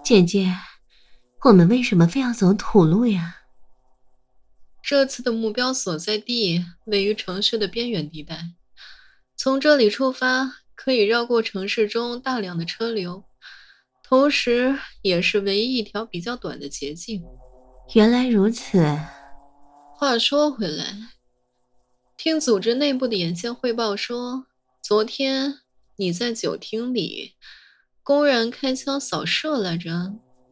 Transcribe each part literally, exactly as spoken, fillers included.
姐姐，我们为什么非要走土路呀？ 这次的目标所在地位于城市的边缘地带，从这里出发可以绕过城市中大量的车流，同时也是唯一一条比较短的捷径。 原来如此。 话说回来，听组织内部的眼线汇报说，昨天你在酒厅里公然开枪扫射来着。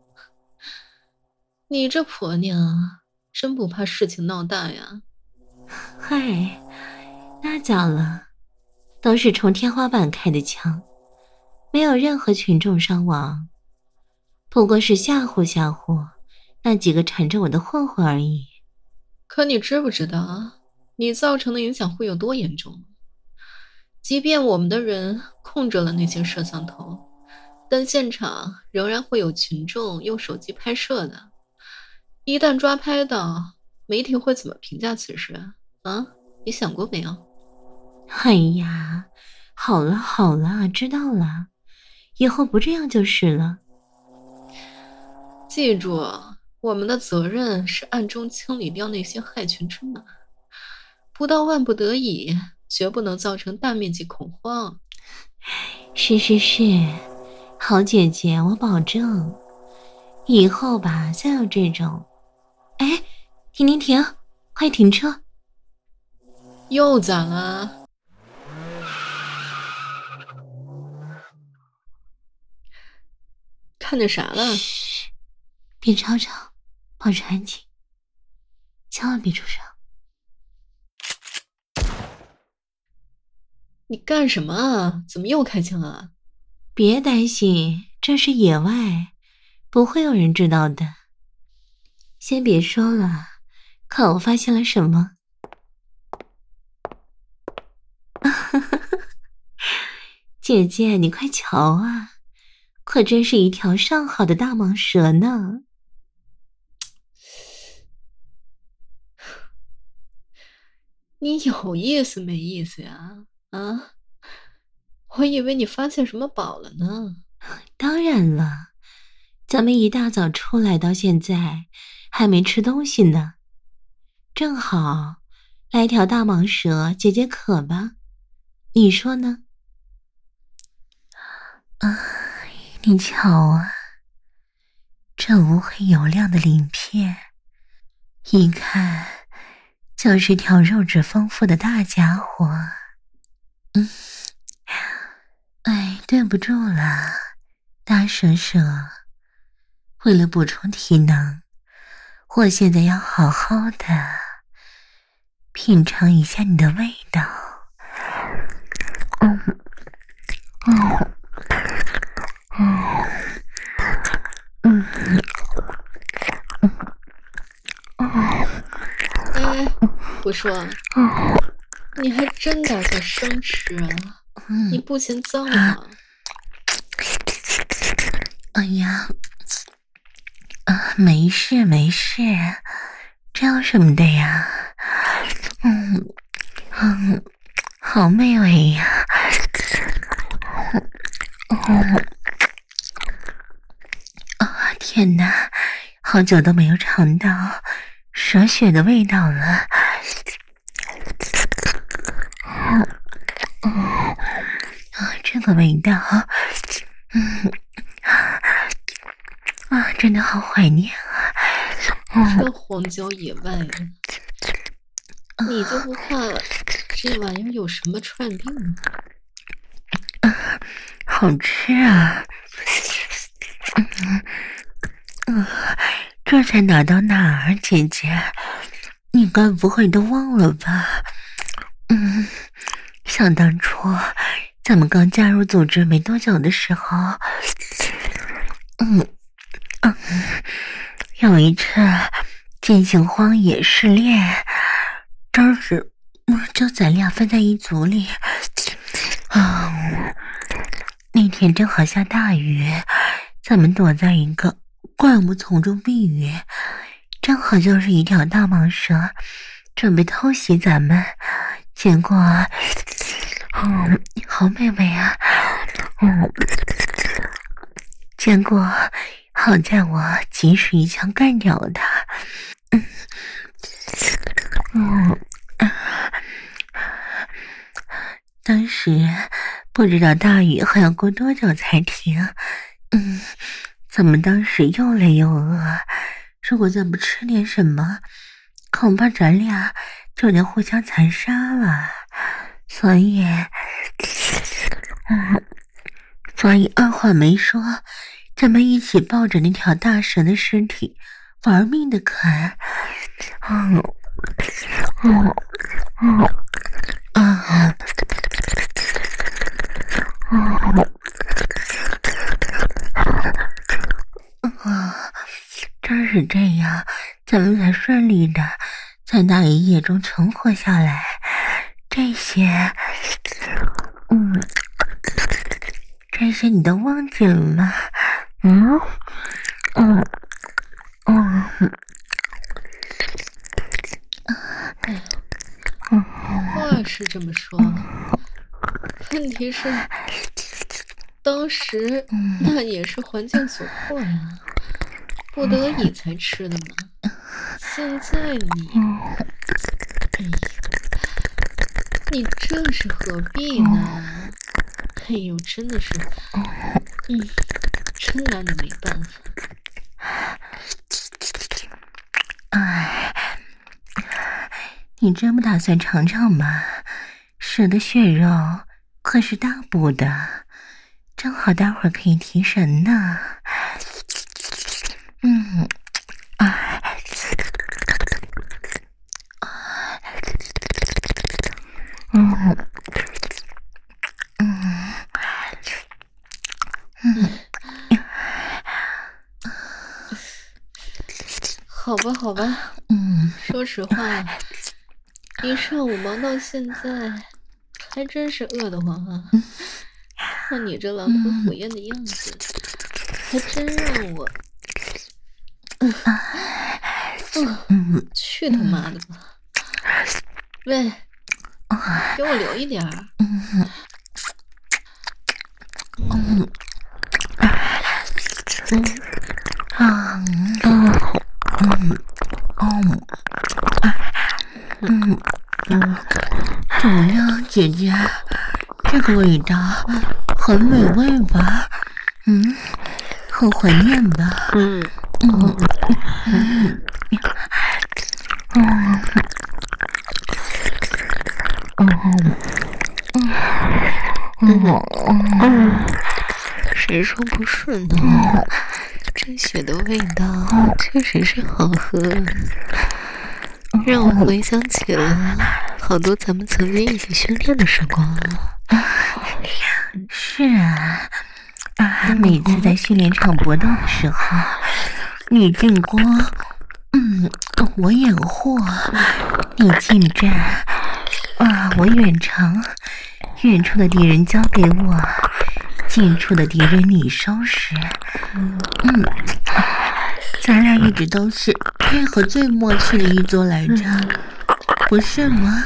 你这婆娘真不怕事情闹大呀？ 嗨，那咋了？都是冲天花板开的枪，没有任何群众伤亡，不过是吓唬吓唬那几个缠着我的混混而已。 可你知不知道你造成的影响会有多严重？即便我们的人控制了那些摄像头，但现场仍然会有群众用手机拍摄的。一旦抓拍到，媒体会怎么评价此事啊？你想过没有？ 哎呀，好了好了，知道了，以后不这样就是了。 记住，我们的责任是暗中清理掉那些害群之马，不到万不得已，绝不能造成大面积恐慌。 是是是，好姐姐，我保证，以后吧，再有这种……哎，停停停，快停车！ 又咋了？看见啥了？ 嘘，别吵吵，保持安静，千万别出声。 你干什么啊？怎么又开枪啊？ 别担心，这是野外，不会有人知道的。先别说了，看我发现了什么。姐姐，你快瞧啊，可真是一条上好的大蟒蛇呢。 你有意思没意思呀？啊，我以为你发现什么宝了呢。 当然了，咱们一大早出来到现在还没吃东西呢，正好来条大蟒蛇解解渴吧，你说呢？啊，你瞧啊，这乌黑油亮的鳞片，一看就是条肉质丰富的大家伙。嗯，哎，对不住了，大蛇蛇，为了补充体能，我现在要好好的品尝一下你的味道。嗯嗯嗯嗯嗯。 哎，我说，你还真打算生吃啊？你不嫌脏吗？ 哎呀，啊，没事没事，这有什么的呀？嗯嗯，好美味呀！嗯啊，天哪，好久都没有尝到蛇血的味道了。嗯啊，这个味道，嗯啊，真的好怀念啊！嗯、 这荒郊野外的，你就不怕这玩意儿有什么传染病吗？ 啊，好吃啊！嗯嗯，这才哪到哪儿，姐姐，你该不会都忘了吧？嗯，想当初咱们刚加入组织没多久的时候，嗯嗯，有一次进行荒野试炼，当时就咱俩分在一组里啊。那天正好下大雨，咱们躲在一个灌木丛中避雨，正好就是一条大蟒蛇准备偷袭咱们，结果嗯，好美味啊！嗯，结果好在我及时一枪干掉了他。嗯嗯啊，当时不知道大雨还要过多久才停。嗯，怎么当时又累又饿？如果再不吃点什么，恐怕咱俩就得互相残杀了。所以，嗯，所以二话没说，咱们一起抱着那条大蛇的尸体，玩命的啃。嗯嗯嗯啊啊！真是这样，咱们才顺利的在那一夜中存活下来。这些，嗯，这些你都忘记了吗？嗯，嗯，嗯， 嗯，话是这么说，问题是，当时那也是环境所迫呀，不得已才吃的嘛。现在你，哎呀，你这是何必呢？哎呦，真的是，嗯，真拿你没办法。 哎，你真不打算尝尝吗？蛇的血肉可是大补的，正好待会儿可以提神呢。嗯，哎，嗯嗯嗯。 好吧，好吧， 嗯， 说实话，一上午忙到现在，还真是饿得慌啊！看你这狼吞虎咽的样子，还真让我……嗯，去他妈的吧！喂，给我留一点儿。 嗯嗯啊嗯嗯嗯嗯，怎么样，姐姐？这个味道很美味吧？嗯，很怀念吧？嗯嗯嗯嗯嗯嗯嗯， 谁说不是呢？这血的味道确实是好喝，让我回想起了好多咱们曾经一起训练的时光了。 是啊，啊，每次在训练场搏斗的时候，你进攻，嗯，我掩护；你近战，啊，我远程，远处的敌人交给我，近处的敌人你收拾。嗯，咱俩一直都是配合最默契的一组来着，不是吗？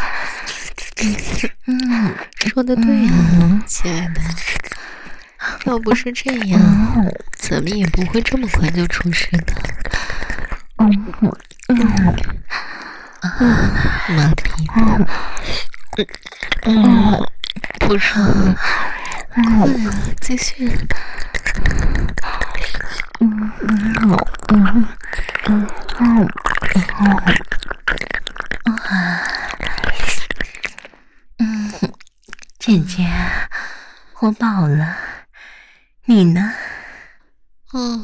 嗯， 说的对呀、啊，亲爱的。要不是这样，咱们也不会这么快就出事的。嗯嗯嗯，马屁。嗯，不说了，快继续。 嗯嗯嗯嗯嗯嗯，姐姐，我饱了，你呢？ 嗯，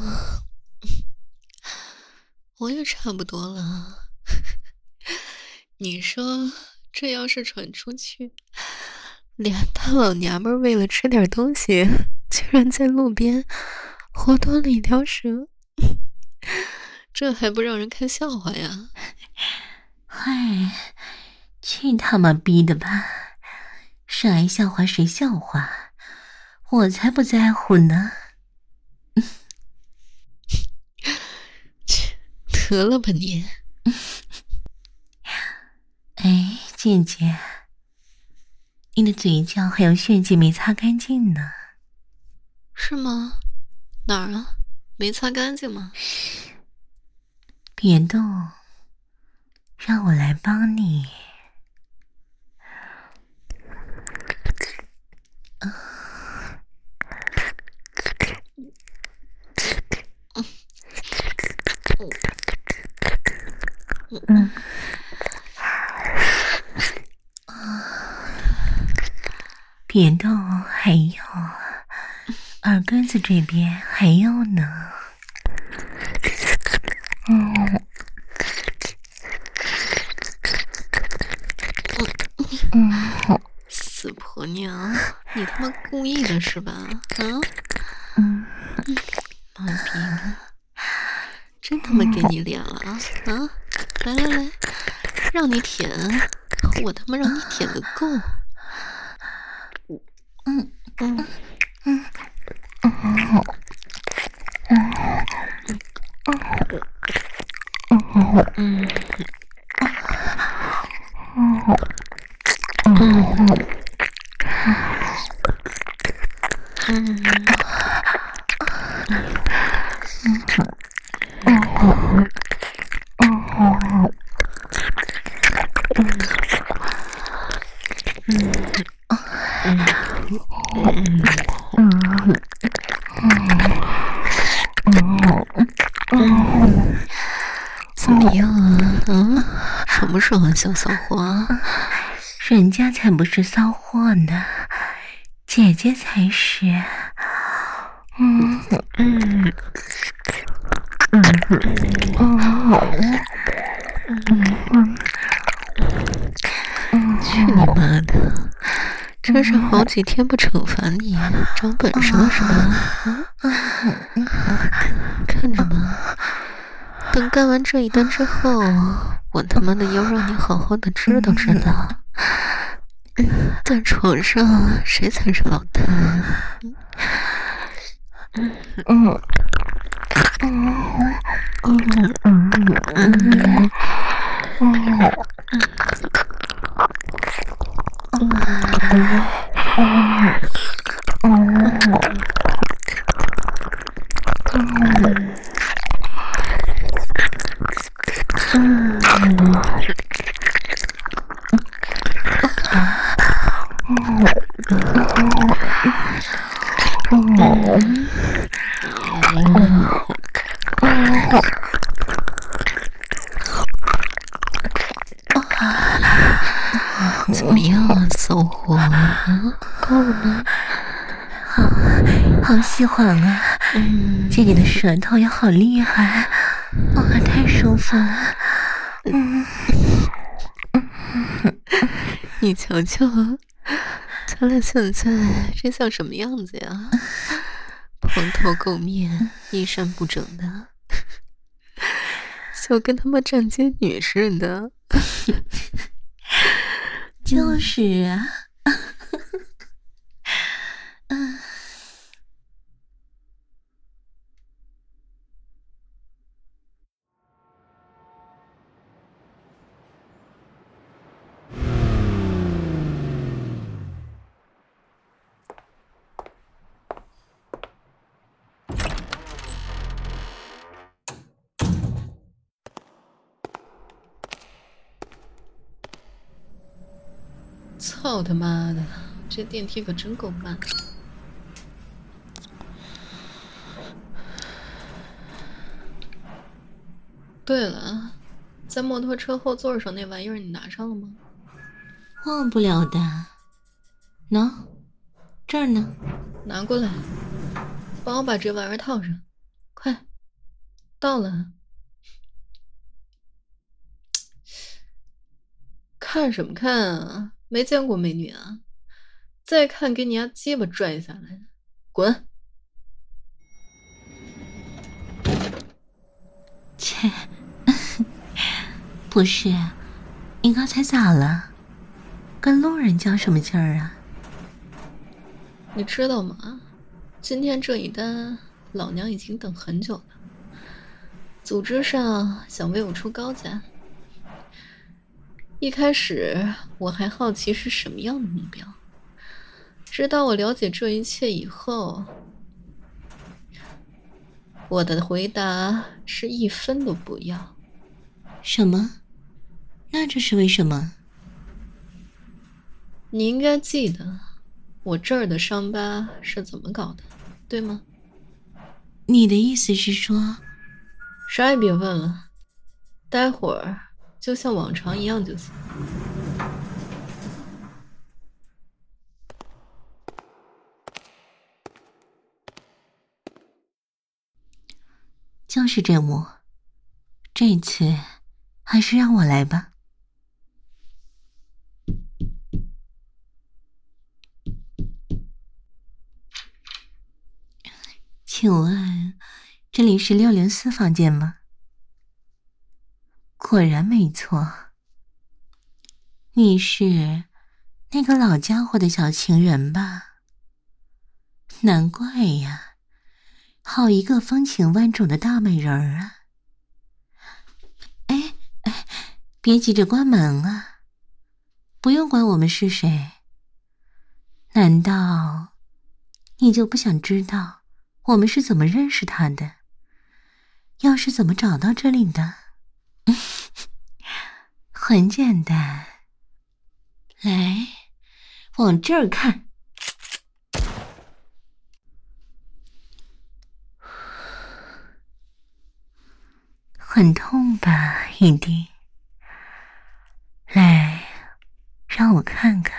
我也差不多了。你说这要是传出去，俩大老娘们为了吃点东西，居然在路边活端了一条蛇，这还不让人看笑话呀？ 嗨，去他妈逼的吧！谁爱笑话谁笑话，我才不在乎呢。 得了吧你！ 哎，姐姐，你的嘴角还有血迹没擦干净呢。 是吗？哪儿啊？ 没擦干净吗？ 别动，让我来帮你。嗯，别动，还有耳根子这边还有呢。嗯嗯，死婆娘，你他妈故意的是吧？啊？ 嗯， 妈逼的，真他妈给你脸了啊！啊，来来来，让你舔，我他妈让你舔个够！ 嗯嗯嗯嗯嗯嗯怎么样啊？嗯，爽不爽啊，小骚货？ 人家才不是骚货呢，姐姐才是。嗯嗯嗯嗯，去你妈的！这是好几天不惩罚你，长本事了是吧？啊，看着呢，等干完这一单之后，我他妈的要让你好好的知道知道，在床上谁才是老大？嗯嗯嗯嗯嗯嗯。怎么样啊，骚货？够了吗？ 好，好喜欢啊！嗯，姐姐的舌头也好厉害，哇、哦，太舒服了。嗯， 你瞧瞧，咱俩现在这像什么样子呀？蓬头垢面，衣衫不整的，就跟他妈站街女似的。 就是啊，嗯。 操他妈的，这电梯可真够慢。对了，在摩托车后座上那玩意儿你拿上了吗？ 忘不了的。喏，这儿呢。 拿过来，帮我把这玩意儿套上。快，到了。看什么看啊？没见过美女啊？再看给你丫鸡巴拽下来！滚！ 切，不是，你刚才咋了？跟路人较什么劲儿啊？ 你知道吗？今天这一单，老娘已经等很久了。组织上想为我出高价。一开始我还好奇是什么样的目标，直到我了解这一切以后， 我的回答是一分都不要。 什么？那这是为什么？ 你应该记得我这儿的伤疤是怎么搞的，对吗？ 你的意思是说…… 啥也别问了，待会儿就像往常一样就行。 就是这幕，这次还是让我来吧。请问这里是六零四房间吗？果然没错，你是那个老家伙的小情人吧？难怪呀，好一个风情万种的大美人儿啊！哎哎，别急着关门啊，不用管我们是谁。难道你就不想知道我们是怎么认识他的？又是怎么找到这里的？很简单，来，往这儿看。很痛吧，一定。来，让我看看。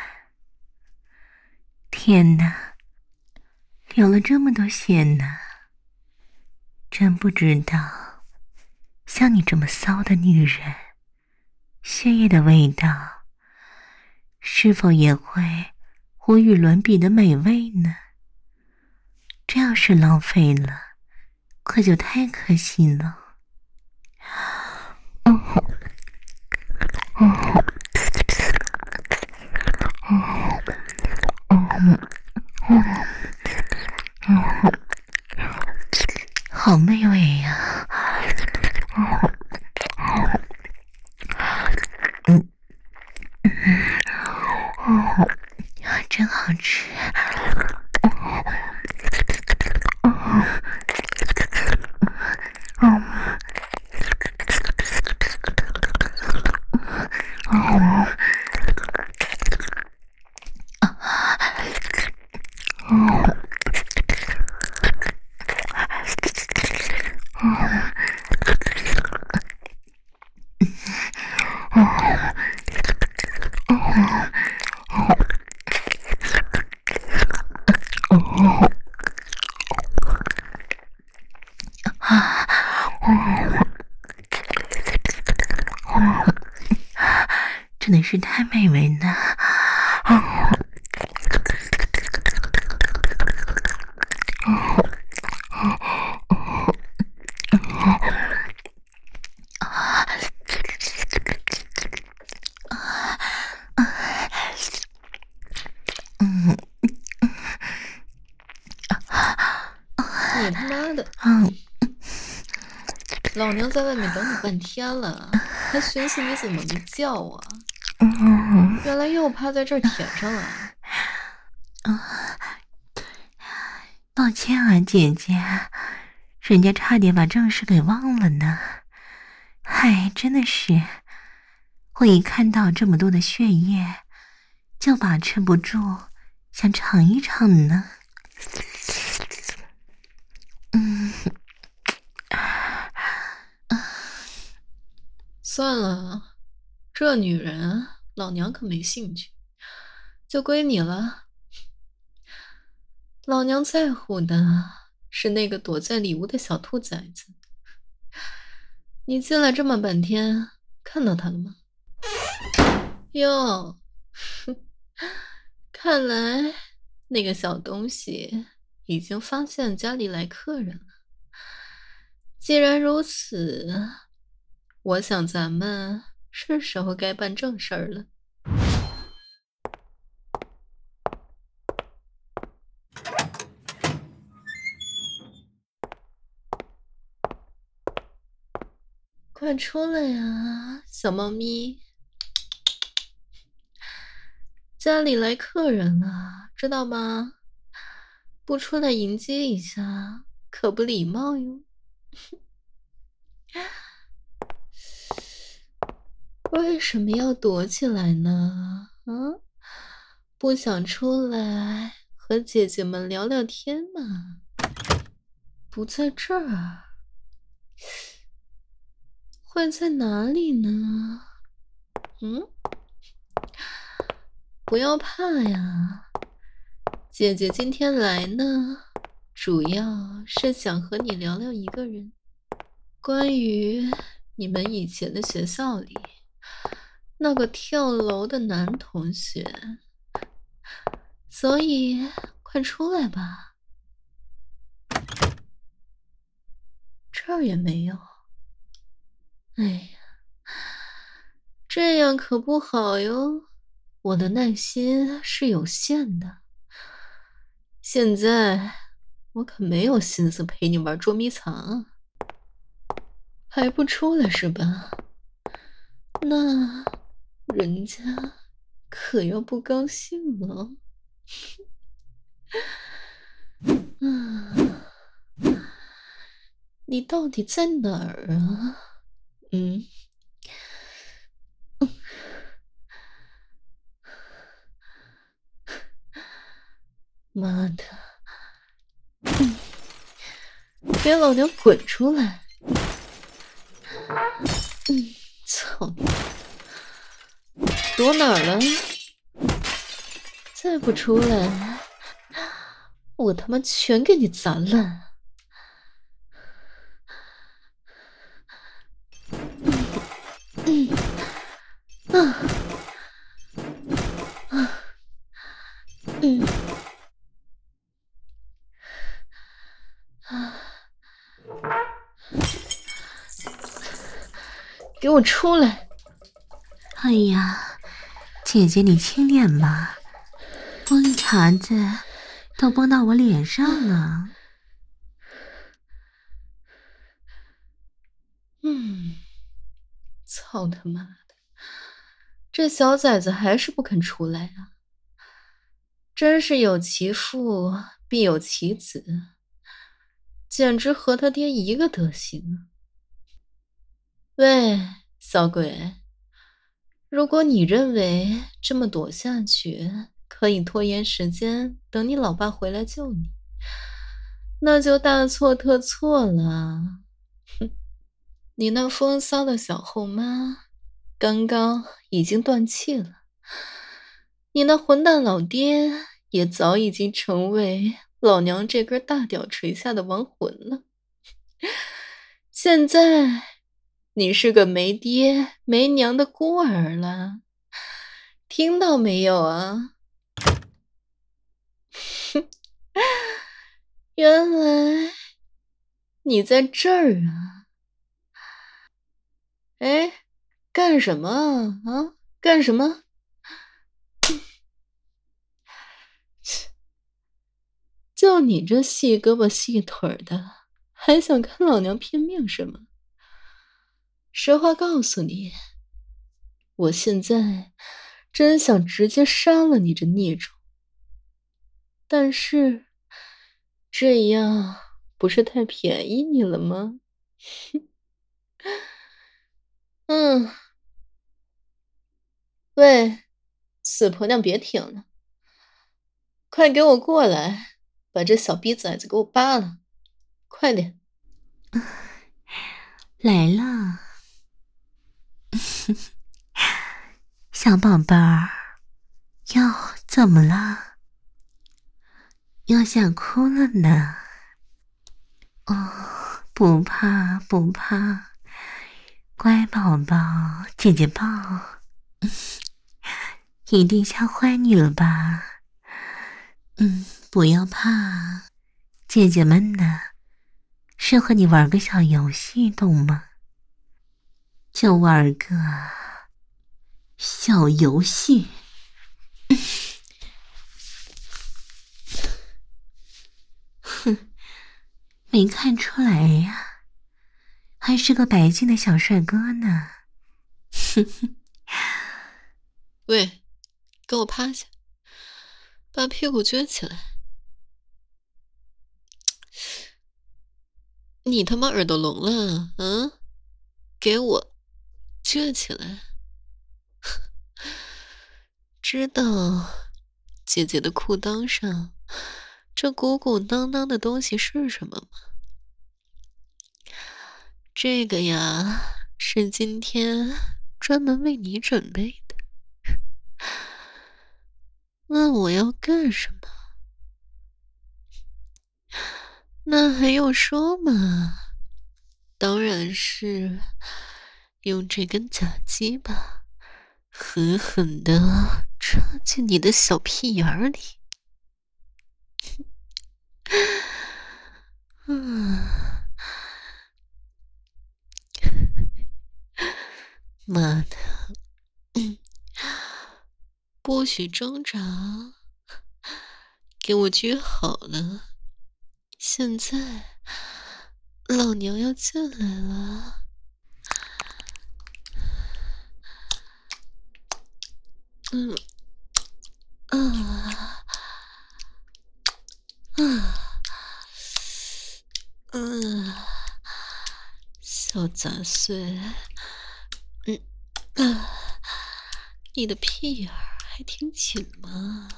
天哪，流了这么多血呢！真不知道，像你这么骚的女人，血液的味道是否也会无与伦比的美味呢？这要是浪费了，可就太可惜了。好美味呀！嗯，真好吃。真的是太美味了。 你他妈的！ 嗯， 老娘在外面等你半天了，还寻思你怎么不叫啊？ 嗯， 原来又趴在这儿舔上了。 抱歉啊，姐姐，人家差点把正事给忘了呢。嗨，真的是，我一看到这么多的血液，就把持不住，想尝一尝呢。嗯， 算了，这女人老娘可没兴趣，就归你了。老娘在乎的是那个躲在里屋的小兔崽子。你进来这么半天，看到他了吗？哟，看来那个小东西已经发现家里来客人了。既然如此，我想咱们是时候该办正事儿了。快出来呀，小猫咪！家里来客人了，知道吗？不出来迎接一下，可不礼貌哟。 为什么要躲起来呢？啊，不想出来和姐姐们聊聊天吗？不在这儿，会在哪里呢？嗯，不要怕呀，姐姐今天来呢，主要是想和你聊聊一个人，关于你们以前的学校里那个跳楼的男同学，所以快出来吧。这儿也没有。哎呀，这样可不好哟，我的耐心是有限的。现在我可没有心思陪你玩捉迷藏啊。还不出来是吧？那人家可要不高兴了。嗯，你到底在哪儿啊？嗯，妈的！嗯，给老娘滚出来！嗯，操你！躲哪儿了？再不出来，我他妈全给你砸烂！嗯啊啊嗯啊！给我出来！ 哎呀，姐姐你轻点吧，风碴子都崩到我脸上了。 嗯，操他妈的，这小崽子还是不肯出来啊！真是有其父必有其子，简直和他爹一个德行啊！喂，小鬼，如果你认为这么躲下去可以拖延时间，等你老爸回来救你，那就大错特错了。哼，你那风骚的小后妈刚刚已经断气了，你那混蛋老爹也早已经成为老娘这根大屌锤下的亡魂了。现在你是个没爹没娘的孤儿了，听到没有啊？哼，原来你在这儿啊！哎，干什么啊？啊，干什么？就你这细胳膊细腿的，还想跟老娘拼命什么？实话告诉你，我现在真想直接杀了你这孽种，但是这样不是太便宜你了吗？嗯，喂，死婆娘别停了，快给我过来，把这小逼崽子给我扒了，快点！ 来了，小宝贝儿，哟，怎么了？要想哭了呢？哦，不怕不怕，乖宝宝，姐姐抱，一定吓坏你了吧？嗯，不要怕，姐姐们呢，是和你玩个小游戏，懂吗？就玩个小游戏。哼，没看出来呀，还是个白净的小帅哥呢。哼哼， 喂，给我趴下，把屁股撅起来。 你他妈耳朵聋了？嗯，给我撅起来！知道姐姐的裤裆上这鼓鼓囊囊的东西是什么吗？这个呀，是今天专门为你准备的。问我要干什么？那还用说吗？当然是用这根假鸡巴狠狠的插进你的小屁眼儿里。嗯，妈的，嗯，不许挣扎，给我撅好了。现在老娘要进来了。嗯，啊，啊，嗯，小杂碎，嗯，啊，你的屁眼儿还挺紧嘛。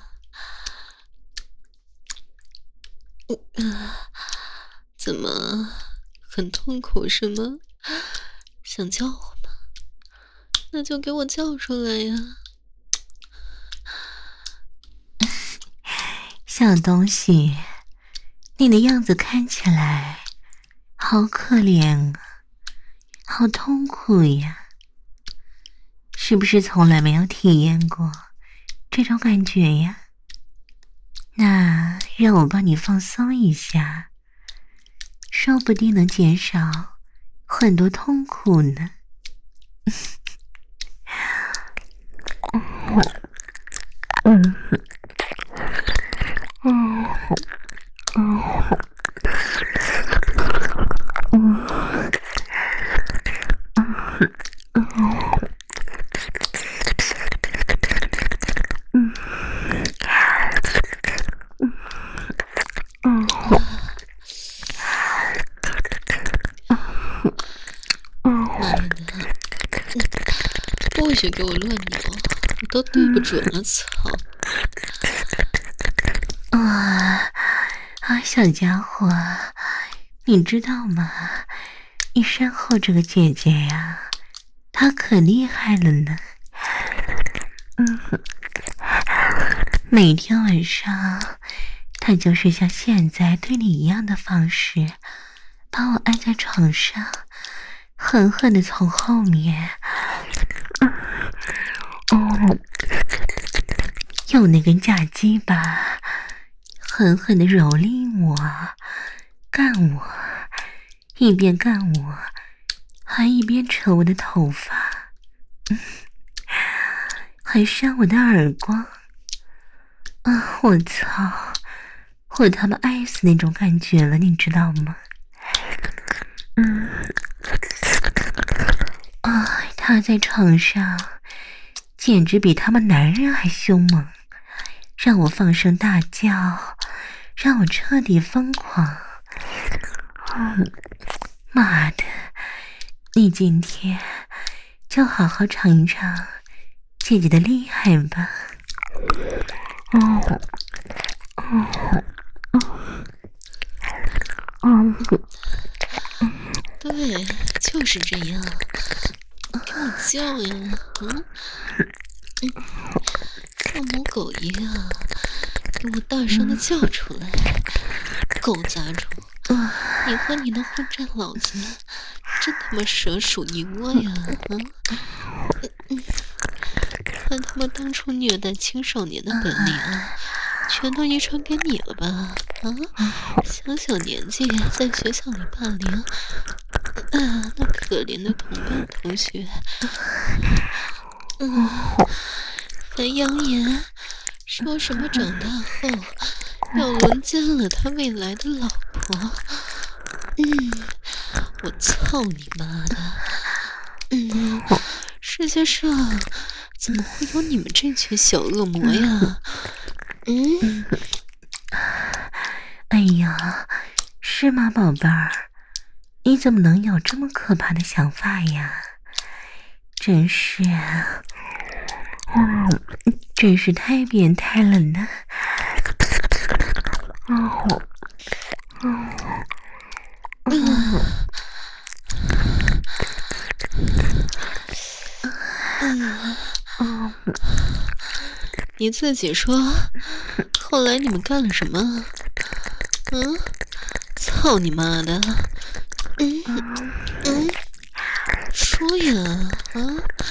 嗯啊，怎么很痛苦是吗？想叫我吗？那就给我叫出来呀！ 小东西，你的样子看起来好可怜啊，好痛苦呀！是不是从来没有体验过这种感觉呀？那让我帮你放松一下，说不定能减少很多痛苦呢。嗯嗯嗯嗯妈的，不许给我乱扭，我都对不准了，操！ 啊啊，小家伙，你知道吗？你身后这个姐姐呀，她可厉害了呢。嗯，每天晚上，她就是像现在对你一样的方式，把我按在床上，狠狠的从后面，嗯，用那根假鸡巴狠狠的蹂躏我，干我，一边干我，还一边扯我的头发，嗯，还扇我的耳光。啊！我操！我他妈爱死那种感觉了，你知道吗？嗯，啊，他在床上简直比他们男人还凶猛，让我放声大叫，让我彻底疯狂。嗯，妈的，你今天就好好尝一尝姐姐的厉害吧。嗯嗯嗯嗯， 对，就是这样，给我叫呀！嗯嗯，像母狗一样，给我大声的叫出来！狗杂种，你和你那混账老子，真他妈蛇鼠一窝呀！嗯嗯，看他妈当初虐待青少年的本领啊！全都遗传给你了吧？啊，小小年纪在学校里霸凌，啊，那可怜的同班同学，嗯，还扬言说什么长大后要轮奸了他未来的老婆。嗯，我操你妈的！嗯，世界上怎么会有你们这群小恶魔呀？嗯， 哎呀，是吗，宝贝儿？ 你怎么能有这么可怕的想法呀？真是，嗯，真是太变态了呢！哦，嗯嗯嗯嗯，你自己说，后来你们干了什么？嗯，操你妈的！嗯嗯，说呀，啊？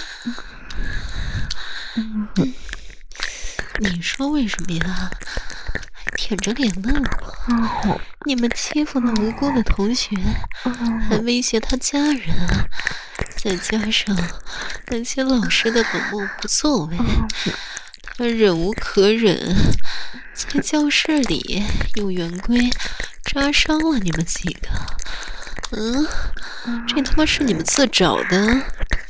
嗯，你说为什么呀？舔着脸问我，你们欺负了无辜的同学，还威胁他家人，再加上那些老师的冷漠不作为，他忍无可忍，在教室里用圆规扎伤了你们几个。嗯，这他妈是你们自找的。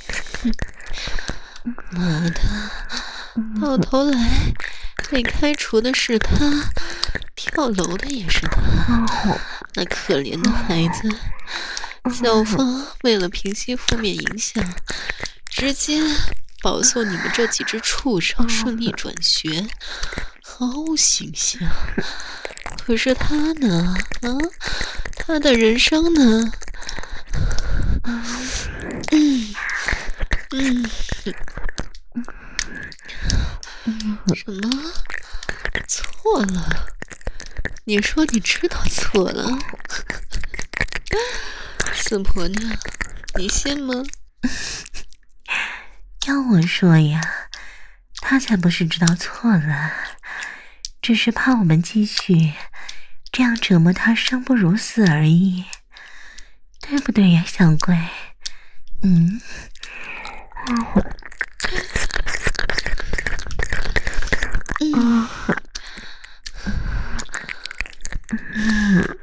妈的，到头来被开除的是他，跳楼的也是他。那可怜的孩子，校方为了平息负面影响，直接保送你们这几只畜生顺利转学，毫无形象。可是他呢？啊，他的人生呢？嗯嗯。什么？错了？你说你知道错了？四婆娘，你信吗？ 要我说呀，他才不是知道错了，只是怕我们继续这样折磨他生不如死而已，对不对呀，小鬼？嗯。嗯。嗯。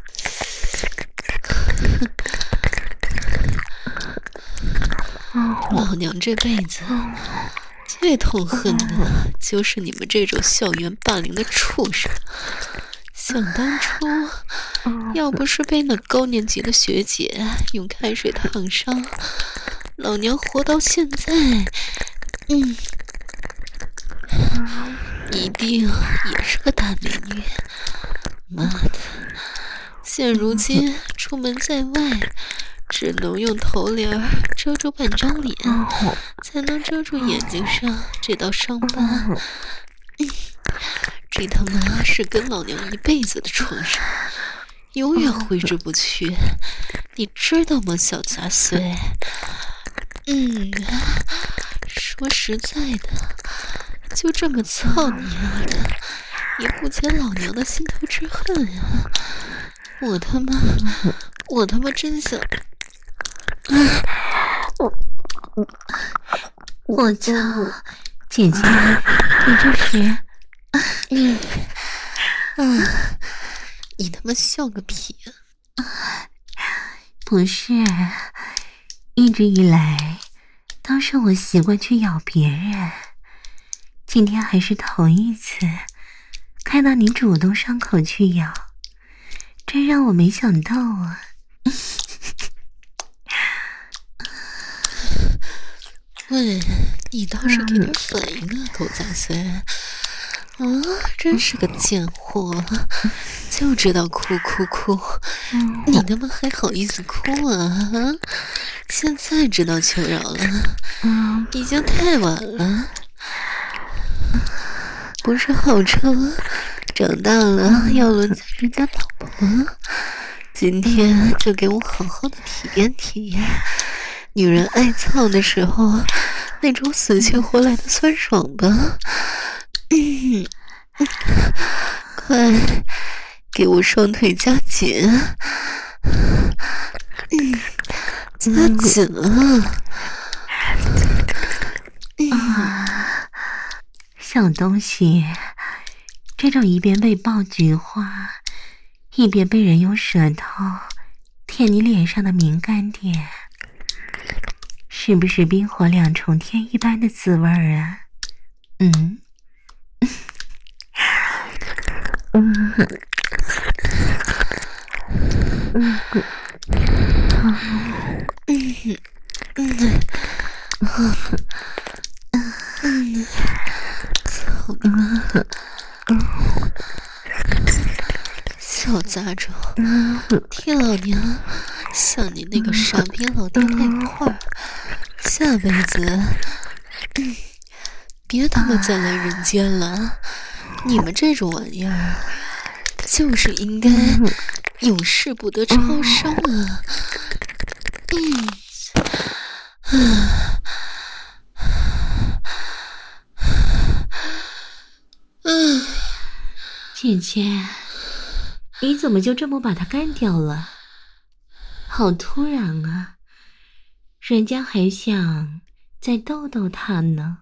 老娘这辈子最痛恨的就是你们这种校园霸凌的畜生。想当初，要不是被那高年级的学姐用开水烫伤，老娘活到现在，嗯，一定也是个大美女。妈的，现如今出门在外，只能用头帘遮住半张脸，才能遮住眼睛上这道伤疤。嗯，这他妈是跟老娘一辈子的创伤，永远挥之不去，你知道吗，小杂碎？嗯，说实在的，就这么操你丫的，也不解老娘的心头之恨啊！我他妈，我他妈真想， 我我操，姐姐，你这是， 嗯嗯，你他妈笑个屁啊！ 不是，一直以来都是我习惯去咬别人，今天还是头一次看到你主动上口去咬，真让我没想到啊！ 喂，你倒是给点反应啊，狗杂碎！啊，真是个贱货，就知道哭哭哭！你他妈还好意思哭啊？啊！现在知道求饶了，已经太晚了。不是号称长大了要轮在人家老婆，今天就给我好好的体验体验女人爱操的时候那种死去活来的酸爽吧。嗯，快给我双腿夹紧，嗯，夹紧了。 啊，小东西，这种一边被爆菊花，一边被人用舌头舔你脸上的敏感点，是不是冰火两重天一般的滋味儿啊？嗯。嗯嗯嗯嗯，操你妈！小杂种，替老娘向你那个傻逼老爹带话，下辈子，嗯，别他妈再来人间了！你们这种玩意儿，就是应该永世不得超生啊！嗯，嗯， 姐姐，你怎么就这么把他干掉了？好突然啊！人家还想再逗逗他呢。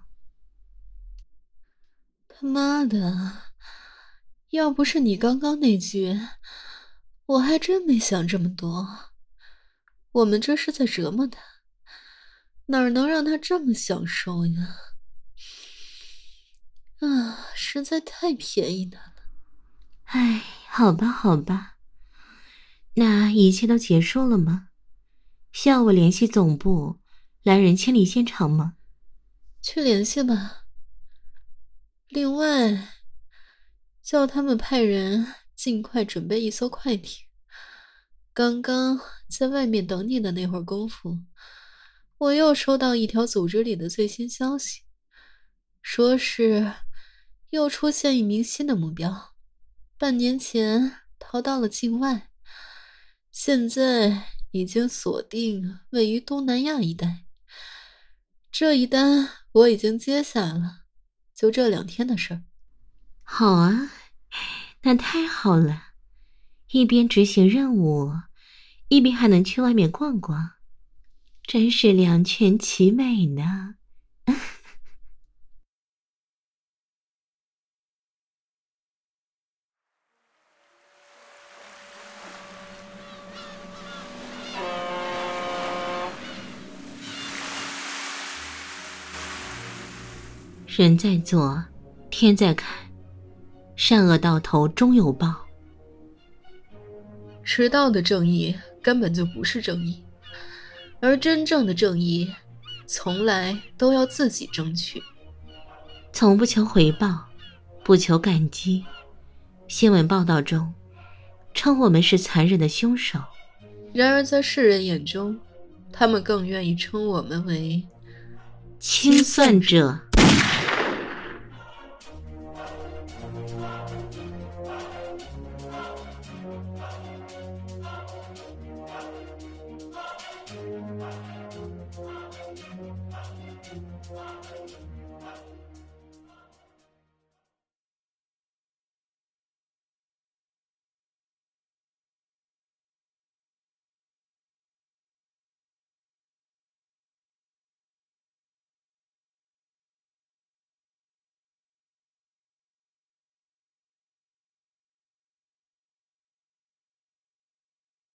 他妈的，要不是你刚刚那句，我还真没想这么多。我们这是在折磨他，哪能让他这么享受呀？啊，实在太便宜他了。 唉，好吧，好吧，那一切都结束了吗？需要我联系总部来人清理现场吗？ 去联系吧。另外，叫他们派人尽快准备一艘快艇。刚刚在外面等你的那会儿功夫，我又收到一条组织里的最新消息，说是又出现一名新的目标，半年前逃到了境外，现在已经锁定位于东南亚一带。这一单我已经接下了，就这两天的事儿。 好啊，那太好了，一边执行任务，一边还能去外面逛逛，真是两全其美呢。人在做，天在看，善恶到头终有报。 迟到的正义根本就不是正义，而真正的正义从来都要自己争取。 从不求回报，不求感激。新闻报道中称我们是残忍的凶手， 然而在世人眼中，他们更愿意称我们为清算者。